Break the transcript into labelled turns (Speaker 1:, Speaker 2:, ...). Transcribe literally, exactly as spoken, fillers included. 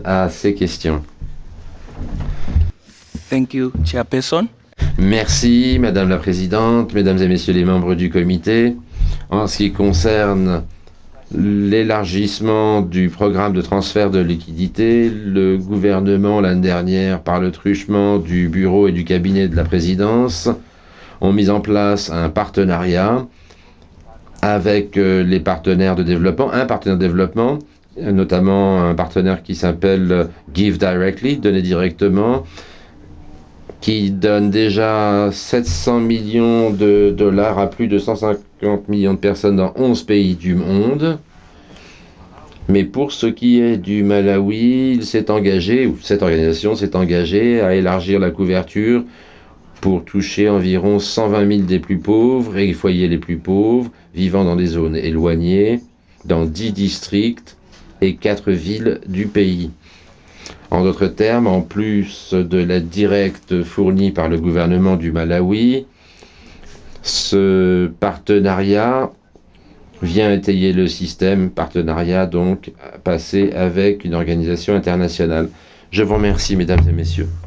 Speaker 1: à ces questions.
Speaker 2: Thank you, Chairperson.
Speaker 1: Merci, Madame la Présidente, Mesdames et Messieurs les membres du comité. En ce qui concerne l'élargissement du programme de transfert de liquidités, le gouvernement, l'année dernière, par le truchement du bureau et du cabinet de la présidence, ont mis en place un partenariat avec les partenaires de développement, un partenaire de développement, notamment un partenaire qui s'appelle Give Directly, donner directement, qui donne déjà sept cents millions de dollars à plus de cent cinquante millions de personnes dans onze pays du monde. Mais pour ce qui est du Malawi, il s'est engagé, ou cette organisation s'est engagée à élargir la couverture pour toucher environ cent vingt mille des plus pauvres et les foyers les plus pauvres, vivant dans des zones éloignées, dans dix districts et quatre villes du pays. En d'autres termes, en plus de l'aide directe fournie par le gouvernement du Malawi, ce partenariat vient étayer le système, partenariat donc passé avec une organisation internationale. Je vous remercie, mesdames et messieurs.